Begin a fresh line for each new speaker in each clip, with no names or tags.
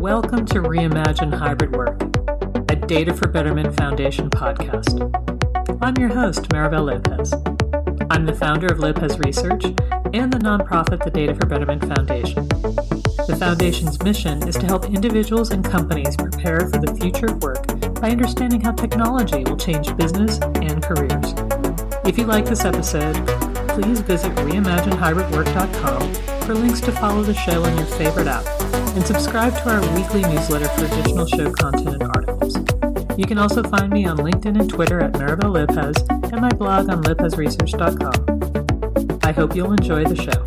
Welcome to Reimagine Hybrid Work, a Data for Betterment Foundation podcast. I'm your host, Maribel Lopez. I'm the founder of Lopez Research and the nonprofit the Data for Betterment Foundation. The foundation's mission is to help individuals and companies prepare for the future of work by understanding how technology will change business and careers. If you like this episode, please visit reimaginehybridwork.com for links to follow the show on your favorite app and subscribe to our weekly newsletter for additional show content and articles. You can also find me on LinkedIn and Twitter at Maribel Lopez and my blog on lopezresearch.com. I hope you'll enjoy the show.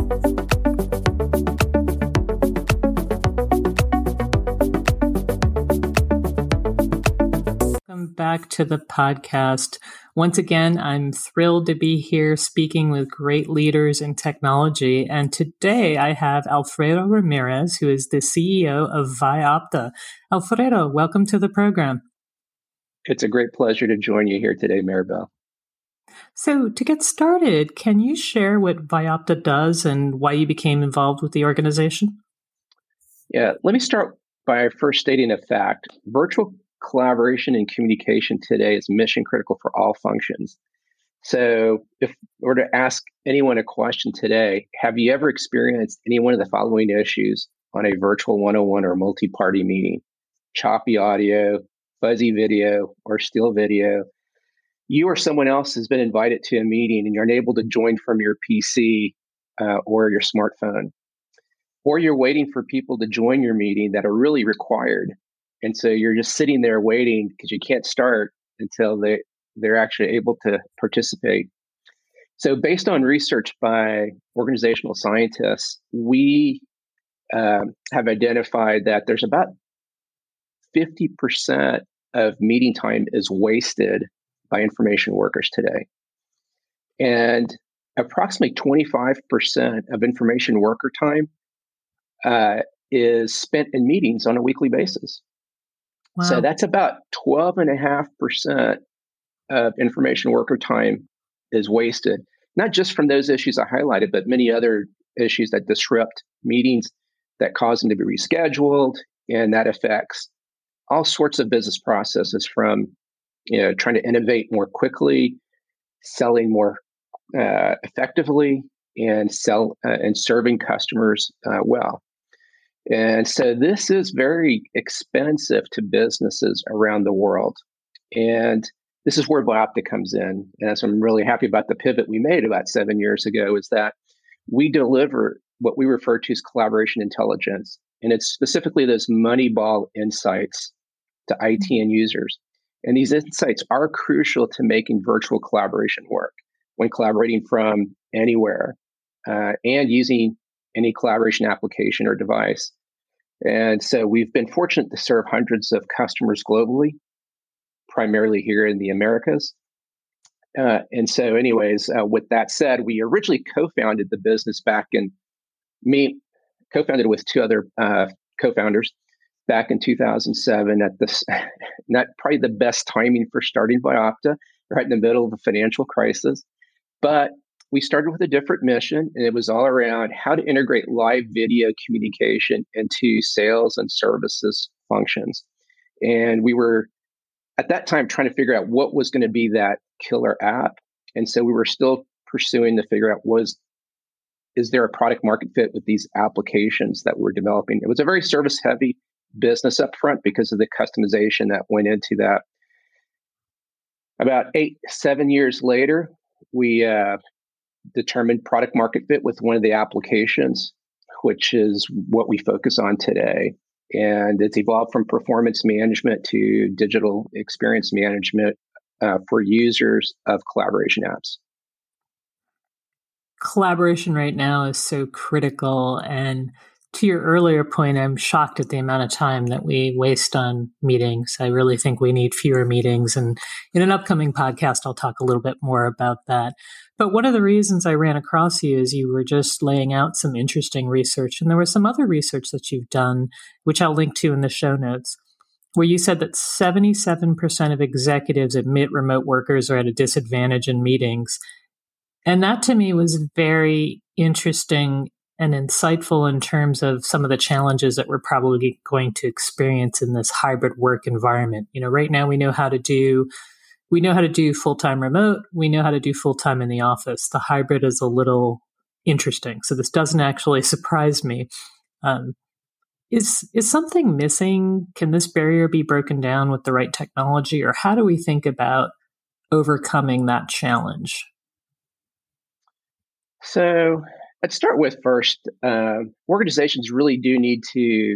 Welcome back to the podcast. Once again, I'm thrilled to be here speaking with great leaders in technology. And today I have Alfredo Ramirez, who is the CEO of Vyopta. Alfredo, welcome to the program.
It's a great pleasure to join you here today, Maribel.
So to get started, can you share what Vyopta does and why you became involved with the organization?
Yeah, let me start by first stating a fact. Virtual collaboration and communication today is mission critical for all functions. So if we were to ask anyone a question today, have you ever experienced any one of the following issues on a virtual one-on-one or multi-party meeting? Choppy audio, fuzzy video, or still video. You or someone else has been invited to a meeting and you're unable to join from your PC or your smartphone. Or you're waiting for people to join your meeting that are really required. And so you're just sitting there waiting because you can't start until they're actually able to participate. So based on research by organizational scientists, we have identified that there's about 50% of meeting time is wasted by information workers today. And approximately 25% of information worker time is spent in meetings on a weekly basis. Wow. So that's about 12.5% of information worker time is wasted, not just from those issues I highlighted, but many other issues that disrupt meetings, that cause them to be rescheduled, and that affects all sorts of business processes from trying to innovate more quickly, selling more effectively, and serving customers well. And so this is very expensive to businesses around the world. And this is where Vyopta comes in. And so I'm really happy about the pivot we made about 7 years ago, is that we deliver what we refer to as collaboration intelligence. And it's specifically those Moneyball insights to IT and users. And these insights are crucial to making virtual collaboration work when collaborating from anywhere and using any collaboration application or device. And so we've been fortunate to serve hundreds of customers globally, primarily here in the Americas. And so anyways, with that said, we originally co-founded the business co-founded with two other co-founders back in 2007 at this, not probably the best timing for starting Vyopta, right in the middle of a financial crisis. But we started with a different mission, and it was all around how to integrate live video communication into sales and services functions. And we were, at that time, trying to figure out what was going to be that killer app. And so we were still pursuing to figure out, is there a product market fit with these applications that we're developing? It was a very service-heavy business up front because of the customization that went into that. About 7 years later, we determined product market fit with one of the applications, which is what we focus on today. And it's evolved from performance management to digital experience management for users of collaboration apps.
Collaboration right now is so critical. And to your earlier point, I'm shocked at the amount of time that we waste on meetings. I really think we need fewer meetings. And in an upcoming podcast, I'll talk a little bit more about that. But one of the reasons I ran across you is you were just laying out some interesting research. And there was some other research that you've done, which I'll link to in the show notes, where you said that 77% of executives admit remote workers are at a disadvantage in meetings. And that to me was very interesting and insightful in terms of some of the challenges that we're probably going to experience in this hybrid work environment. Right now we know how to do full-time remote. We know how to do full-time in the office. The hybrid is a little interesting. So this doesn't actually surprise me. Is something missing? Can this barrier be broken down with the right technology, or how do we think about overcoming that challenge?
So let's start with first, organizations really do need to,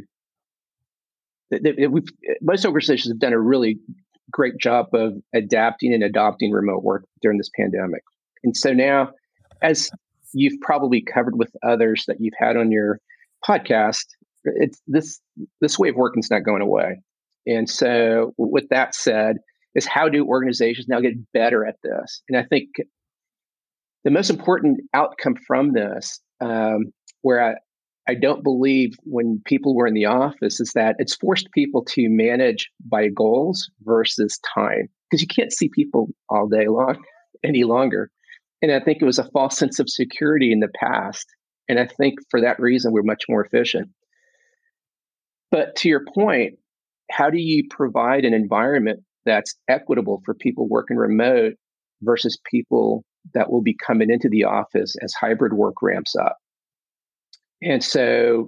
most organizations have done a really great job of adapting and adopting remote work during this pandemic. And so now, as you've probably covered with others that you've had on your podcast, it's this way of working is not going away. And so with that said, is how do organizations now get better at this? And I think the most important outcome from this, where I don't believe when people were in the office, is that it's forced people to manage by goals versus time, because you can't see people all day long any longer. And I think it was a false sense of security in the past. And I think for that reason, we're much more efficient. But to your point, how do you provide an environment that's equitable for people working remote versus people that will be coming into the office as hybrid work ramps up? And so,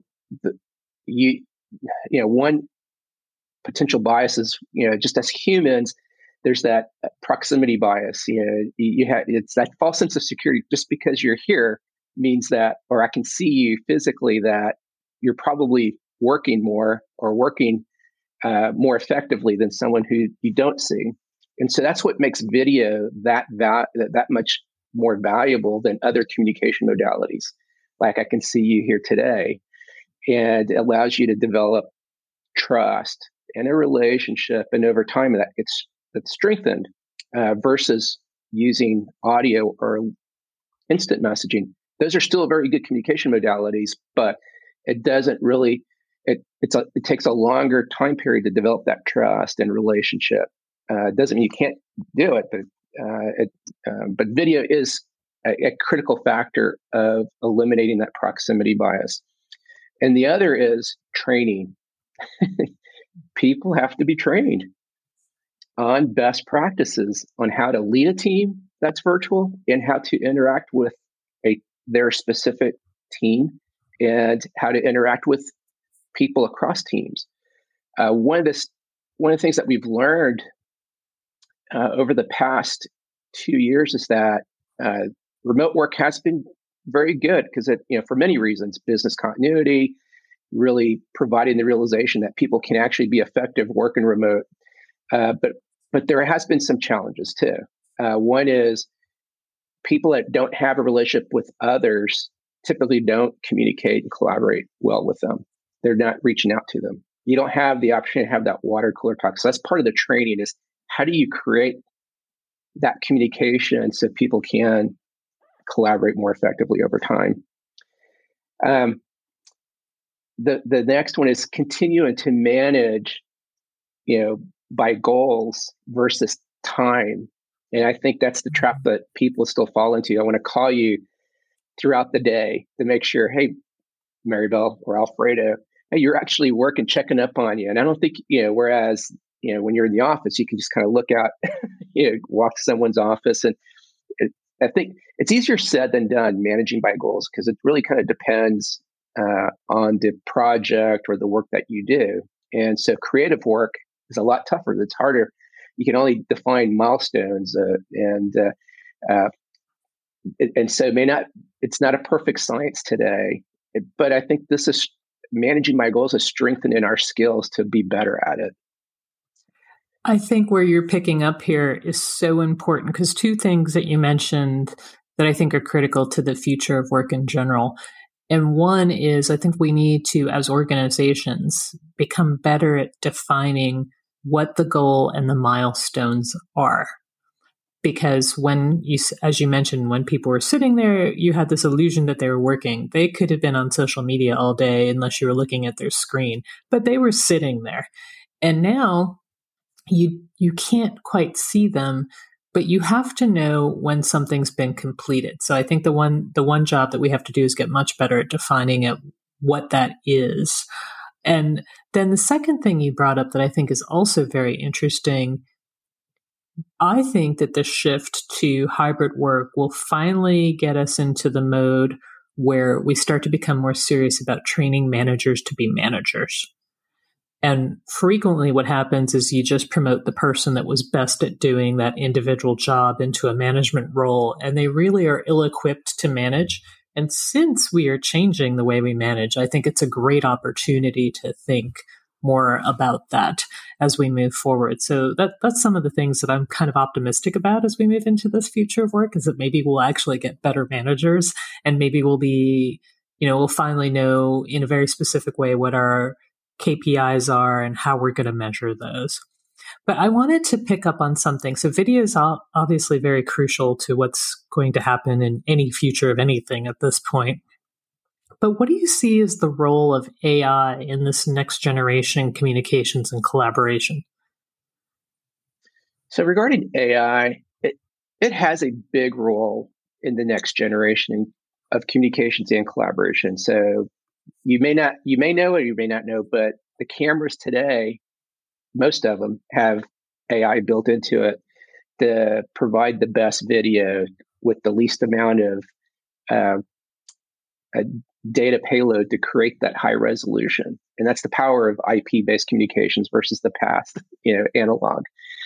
one potential bias is, just as humans, there's that proximity bias. It's that false sense of security. Just because you're here means that, or I can see you physically, that you're probably working more or working more effectively than someone who you don't see. And so that's what makes video that much more valuable than other communication modalities. Like I can see you here today, and it allows you to develop trust and a relationship, and over time that's strengthened versus using audio or instant messaging. Those are still very good communication modalities, but it doesn't really. It takes a longer time period to develop that trust and relationship. Doesn't mean you can't do it, but video is a critical factor of eliminating that proximity bias. And the other is training. People have to be trained on best practices on how to lead a team that's virtual and how to interact with their specific team and how to interact with people across teams. One of the things that we've learned over the past 2 years is that remote work has been very good because for many reasons, business continuity, really providing the realization that people can actually be effective working remote. But there has been some challenges too. One is people that don't have a relationship with others typically don't communicate and collaborate well with them. They're not reaching out to them. You don't have the opportunity to have that water cooler talk. So that's part of the training, is how do you create that communication so people can collaborate more effectively over time. The next one is continuing to manage, by goals versus time. And I think that's the trap that people still fall into. I want to call you throughout the day to make sure, hey, Maribel or Alfredo, hey, you're actually working, checking up on you. And I don't think, whereas, when you're in the office, you can just kind of look out, walk to someone's office. And I think it's easier said than done managing by goals, because it really kind of depends on the project or the work that you do. And so creative work is a lot tougher. It's harder. You can only define milestones and so it's not a perfect science today, but I think this is managing my goals is strengthening our skills to be better at it.
I think where you're picking up here is so important, because two things that you mentioned that I think are critical to the future of work in general. And one is, I think we need to, as organizations, become better at defining what the goal and the milestones are. Because as you mentioned, when people were sitting there, you had this illusion that they were working. They could have been on social media all day unless you were looking at their screen, but they were sitting there. And now you can't quite see them, but you have to know when something's been completed. So I think the one job that we have to do is get much better at defining it, what that is. And then the second thing you brought up that I think is also very interesting, I think that the shift to hybrid work will finally get us into the mode where we start to become more serious about training managers to be managers. And frequently what happens is you just promote the person that was best at doing that individual job into a management role, and they really are ill-equipped to manage. And since we are changing the way we manage, I think it's a great opportunity to think more about that as we move forward. So that's some of the things that I'm kind of optimistic about as we move into this future of work, is that maybe we'll actually get better managers, and maybe we'll finally know in a very specific way what our KPIs are and how we're going to measure those. But I wanted to pick up on something. So video is obviously very crucial to what's going to happen in any future of anything at this point. But what do you see as the role of AI in this next generation communications and collaboration?
So regarding AI, it has a big role in the next generation of communications and collaboration. So you may know or you may not know, but the cameras today, most of them have AI built into it to provide the best video with the least amount of data payload to create that high resolution. And that's the power of IP-based communications versus the past, analog.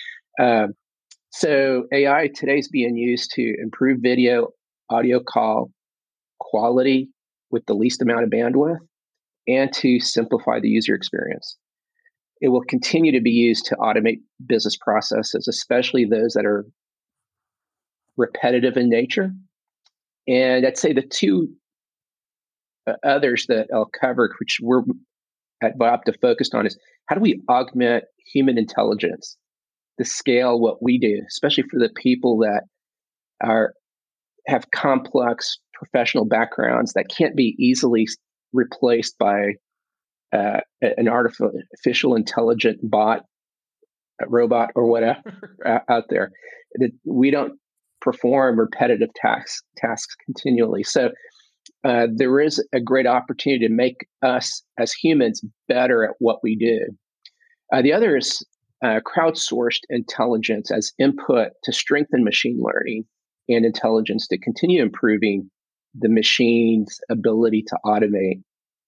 So AI today is being used to improve video, audio call quality with the least amount of bandwidth, and to simplify the user experience. It will continue to be used to automate business processes, especially those that are repetitive in nature. And I'd say the two others that I'll cover, which we're at Vyopta focused on, is how do we augment human intelligence to scale what we do, especially for the people that have complex professional backgrounds that can't be easily replaced by an artificial intelligent bot, a robot, or whatever out there. That we don't perform repetitive tasks continually. So there is a great opportunity to make us as humans better at what we do. The other is crowdsourced intelligence as input to strengthen machine learning and intelligence to continue improving the machine's ability to automate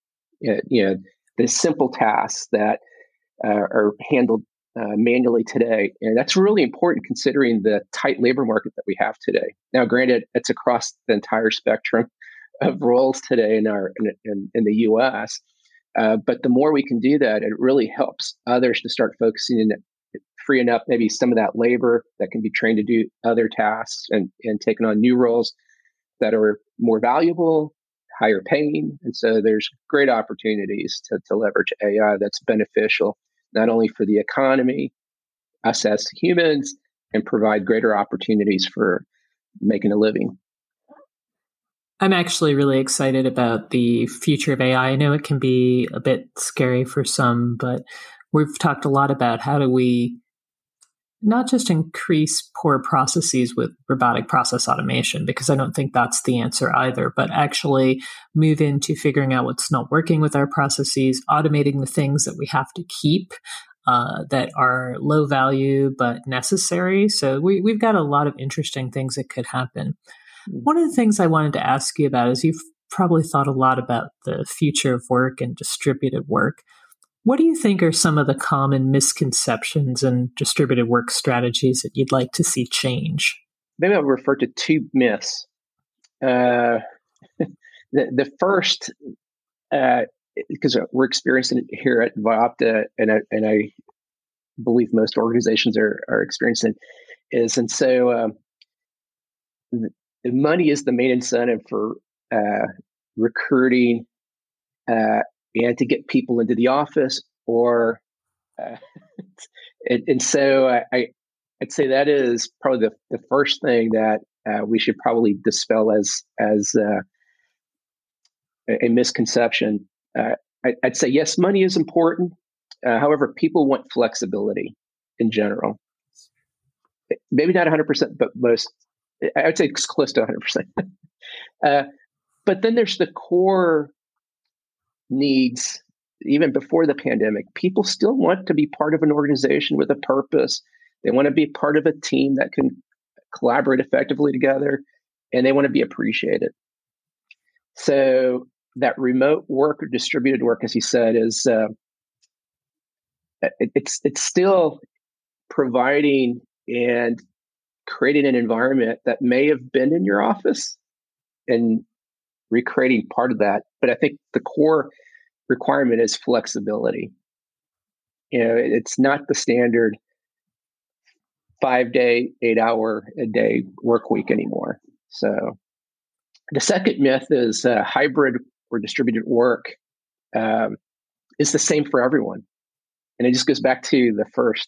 the simple tasks that are handled manually today. And that's really important considering the tight labor market that we have today. Now, granted, it's across the entire spectrum of roles today in the US. But the more we can do that, it really helps others to start focusing in, freeing up maybe some of that labor that can be trained to do other tasks and taking on new roles that are more valuable, higher paying. And so there's great opportunities to leverage AI that's beneficial, not only for the economy, us as humans, and provide greater opportunities for making a living.
I'm actually really excited about the future of AI. I know it can be a bit scary for some, but we've talked a lot about how do we not just increase poor processes with robotic process automation, because I don't think that's the answer either, but actually move into figuring out what's not working with our processes, automating the things that we have to keep that are low value but necessary. So we've got a lot of interesting things that could happen. One of the things I wanted to ask you about is you've probably thought a lot about the future of work and distributed work. What do you think are some of the common misconceptions and distributed work strategies that you'd like to see change?
Maybe I'll refer to two myths. The first, because we're experiencing it here at Vyopta, and I believe most organizations are experiencing, is, and so money is the main incentive for recruiting and to get people into the office, and so I'd say that is probably the first thing that we should probably dispel as a misconception. I'd say yes, money is important. However, people want flexibility in general. maybe not 100%, but I would say it's close to 100%. But then there's the core needs. Even before the pandemic, people still want to be part of an organization with a purpose. They want to be part of a team that can collaborate effectively together, and they want to be appreciated. So that remote work or distributed work, as you said, is it's still providing and creating an environment that may have been in your office and recreating part of that. But I think the core requirement is flexibility. It's not the standard 5-day, 8-hour-a-day work week anymore. So the second myth is hybrid or distributed work is the same for everyone. And it just goes back to the first.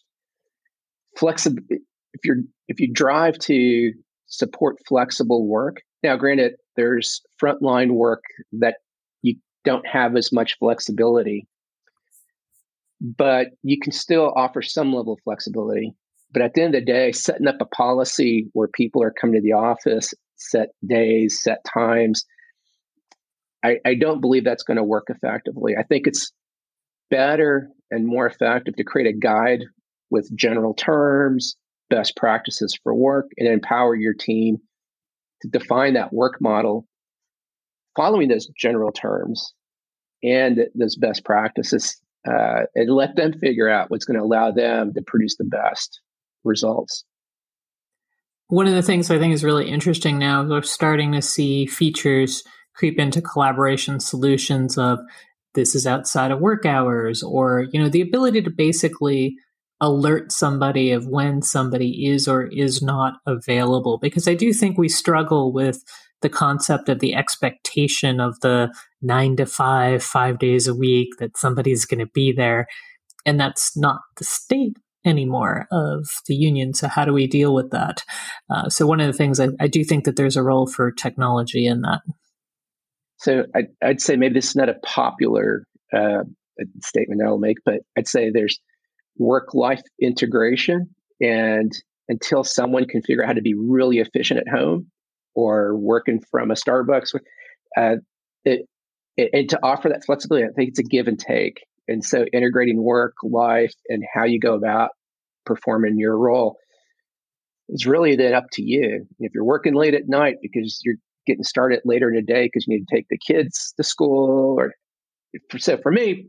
If you drive to support flexible work, now granted, there's frontline work that you don't have as much flexibility, but you can still offer some level of flexibility. But at the end of the day, setting up a policy where people are coming to the office, set days, set times, I don't believe that's going to work effectively. I think it's better and more effective to create a guide with general terms, best practices for work, and empower your team to define that work model following those general terms and those best practices, and let them figure out what's going to allow them to produce the best results.
One of the things I think is really interesting now is we're starting to see features creep into collaboration solutions of this is outside of work hours, or, the ability to basically alert somebody of when somebody is or is not available. Because I do think we struggle with the concept of the expectation of the 9 to 5 days a week that somebody's going to be there. And that's not the state anymore of the union. So how do we deal with that? So one of the things I do think that there's a role for technology in that.
So I'd say maybe this is not a popular statement I'll make, but I'd say there's work-life integration. And until someone can figure out how to be really efficient at home or working from a Starbucks, and to offer that flexibility, I think it's a give and take. And so integrating work, life, and how you go about performing your role is really then up to you. If you're working late at night because you're getting started later in the day because you need to take the kids to school, so for me,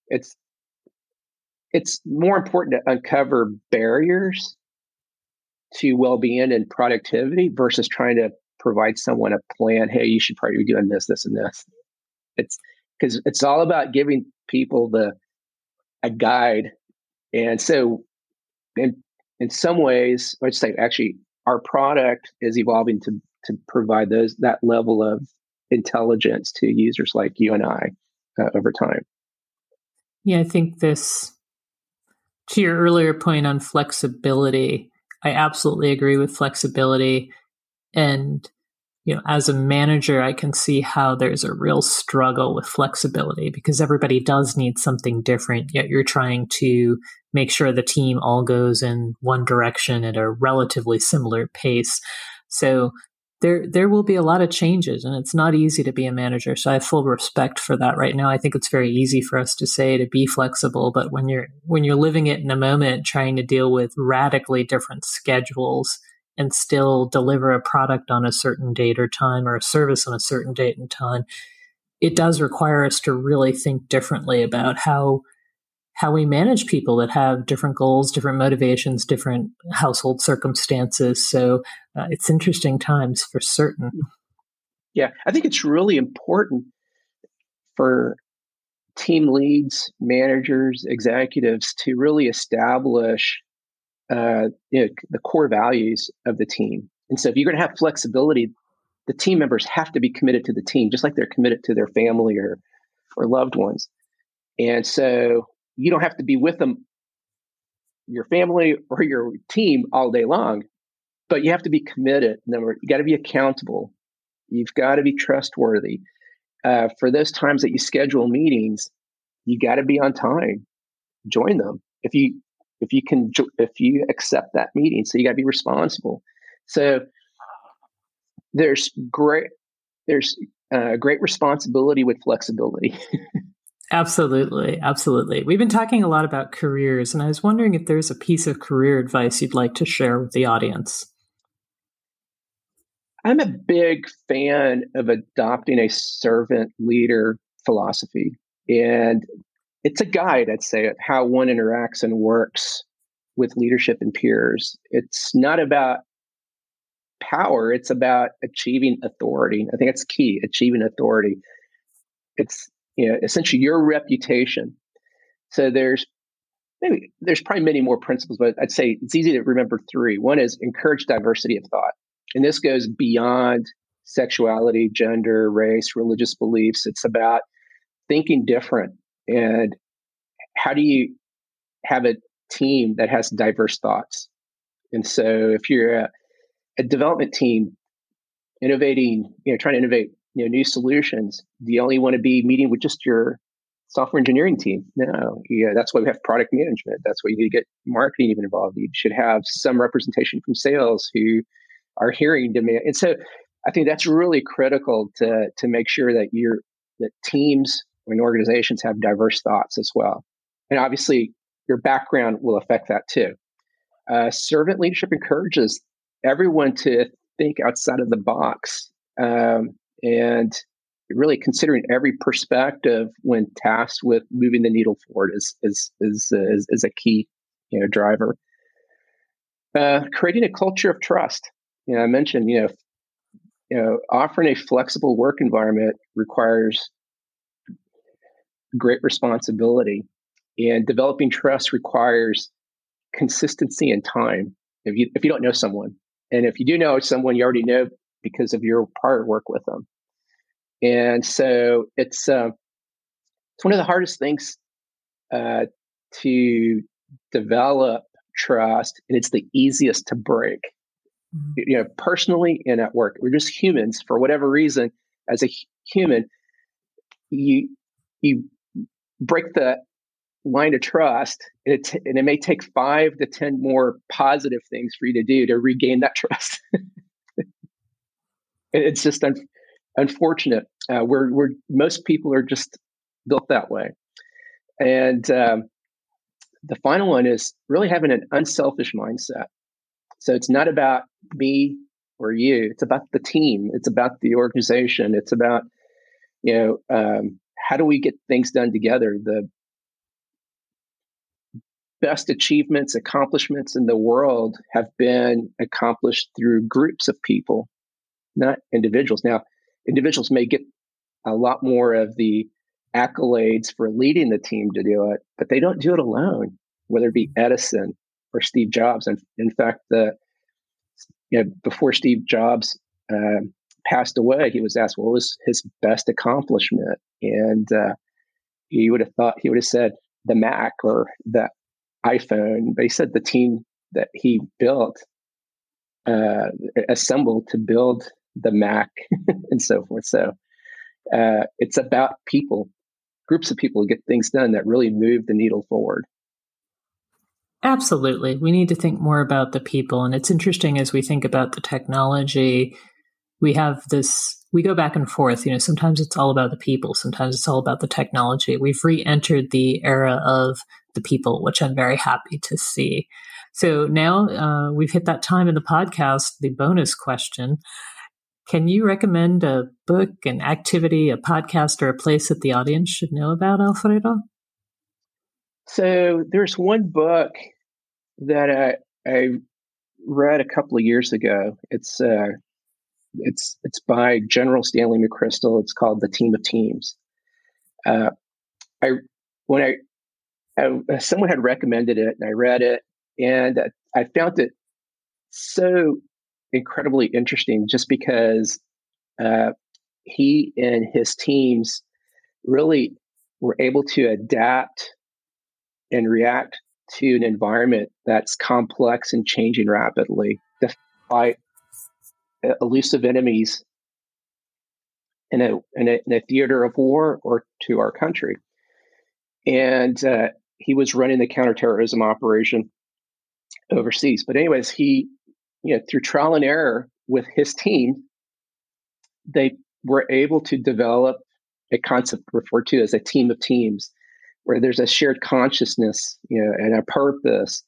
it's more important to uncover barriers to well-being and productivity versus trying to provide someone a plan. Hey, you should probably be doing this, this, and this. It's because it's all about giving people a guide. And so in some ways, I'd say actually our product is evolving to provide that level of intelligence to users like you and I over time.
Yeah, I think to your earlier point on flexibility, I absolutely agree with flexibility. And, as a manager, I can see how there's a real struggle with flexibility because everybody does need something different, yet you're trying to make sure the team all goes in one direction at a relatively similar pace. So there will be a lot of changes, and it's not easy to be a manager. So I have full respect for that right now. I think it's very easy for us to say to be flexible, but when you're living it in a moment, trying to deal with radically different schedules and still deliver a product on a certain date or time or a service on a certain date and time, it does require us to really think differently about how we manage people that have different goals, different motivations, different household circumstances. So it's interesting times for certain.
Yeah, I think it's really important for team leads, managers, executives to really establish the core values of the team. And so if you're going to have flexibility, the team members have to be committed to the team, just like they're committed to their family or loved ones. And so you don't have to be with them, your family or your team all day long, but you have to be committed. You got to be accountable. You've got to be trustworthy. For those times that you schedule meetings, you got to be on time. Join them. If you if you accept that meeting. So you got to be responsible. So there's great responsibility with flexibility.
Absolutely. Absolutely. We've been talking a lot about careers, and I was wondering if there's a piece of career advice you'd like to share with the audience.
I'm a big fan of adopting a servant leader philosophy. And it's a guide, I'd say, of how one interacts and works with leadership and peers. It's not about power, it's about achieving authority. I think that's key, achieving authority. It's essentially your reputation. So there's probably many more principles, but I'd say it's easy to remember three. One is encourage diversity of thought. And this goes beyond sexuality, gender, race, religious beliefs. It's about thinking different. And how do you have a team that has diverse thoughts? And so if you're a development team innovating, trying to innovate new solutions, do you only want to be meeting with just your software engineering team? No. That's why we have product management. That's why you need to get marketing even involved. You should have some representation from sales who are hearing demand. And so I think that's really critical to make sure that that teams and organizations have diverse thoughts as well. And obviously your background will affect that too. Servant leadership encourages everyone to think outside of the box, and really considering every perspective when tasked with moving the needle forward is a key driver. Creating a culture of trust. I mentioned offering a flexible work environment requires great responsibility, and developing trust requires consistency and time. If you don't know someone, and if you do know someone, you already know because of your prior work with them. And so it's one of the hardest things to develop trust, and it's the easiest to break. Personally and at work, we're just humans. For whatever reason, as a human, you break the line of trust, and it may take 5 to 10 more positive things for you to do to regain that trust. It's just unfortunate. We're most people are just built that way. And the final one is really having an unselfish mindset. So it's not about me or you. It's about the team. It's about the organization. It's about how do we get things done together? The best achievements, accomplishments in the world have been accomplished through groups of people, not individuals. Now, individuals may get a lot more of the accolades for leading the team to do it, but they don't do it alone, whether it be Edison or Steve Jobs. And in fact, before Steve Jobs passed away, he was asked, what was his best accomplishment? And he would have said the Mac or the iPhone, but he said the team that he built, assembled to build the Mac and so forth. So it's about people, groups of people get things done that really move the needle forward.
Absolutely. We need to think more about the people. And it's interesting as we think about the technology, we go back and forth. Sometimes it's all about the people. Sometimes it's all about the technology. We've re-entered the era of the people, which I'm very happy to see. So now we've hit that time in the podcast, the bonus question. Can you recommend a book, an activity, a podcast, or a place that the audience should know about, Alfredo?
So there's one book that I read a couple of years ago. It's by General Stanley McChrystal. It's called The Team of Teams. Someone had recommended it, and I read it, and I found it so incredibly interesting, just because he and his teams really were able to adapt and react to an environment that's complex and changing rapidly, to fight elusive enemies in a theater of war or to our country. And he was running the counterterrorism operation overseas. But anyways, he, through trial and error with his team, they were able to develop a concept referred to as a team of teams, where there's a shared consciousness, and a purpose,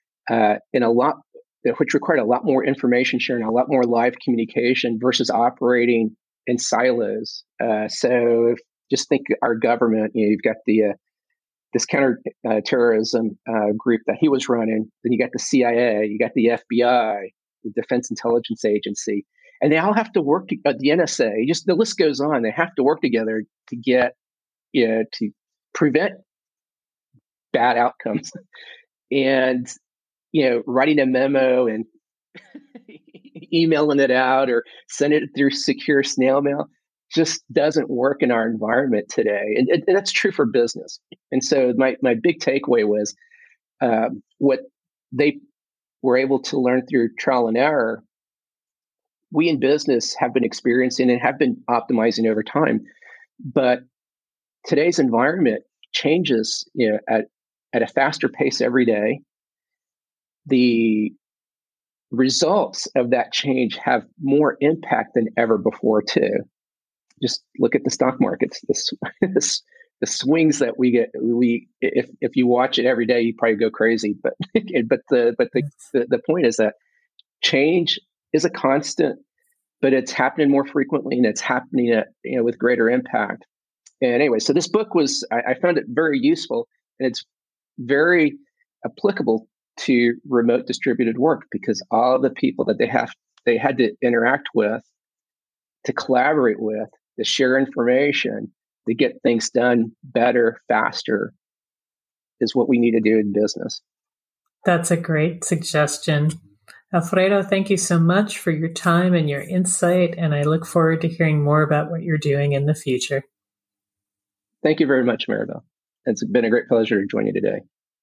which required a lot more information sharing, a lot more live communication versus operating in silos. So just think our government, you've got this counterterrorism group that he was running. Then you got the CIA, you got the FBI, the Defense Intelligence Agency, and they all have to work. The NSA, just the list goes on. They have to work together to get, to prevent bad outcomes. And writing a memo and emailing it out or sending it through secure snail mail just doesn't work in our environment today. And that's true for business. And so my big takeaway was what they were able to learn through trial and error, we in business have been experiencing and have been optimizing over time. But today's environment changes at a faster pace every day. The results of that change have more impact than ever before too. Just look at the stock markets. The swings that we get. If you watch it every day, you probably go crazy. But the point is that change is a constant, but it's happening more frequently and it's happening with greater impact. And anyway, so this book was, I found it very useful, and it's very applicable to remote distributed work, because all the people that they had to interact with, to collaborate with, to share information, to get things done better, faster, is what we need to do in business.
That's a great suggestion. Alfredo, thank you so much for your time and your insight, and I look forward to hearing more about what you're doing in the future.
Thank you very much, Maribel. It's been a great pleasure to join you today.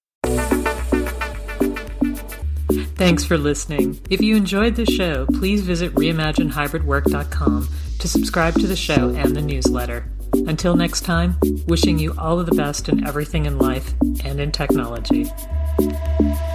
Thanks for listening. If you enjoyed the show, please visit reimaginehybridwork.com to subscribe to the show and the newsletter. Until next time, wishing you all of the best in everything in life and in technology.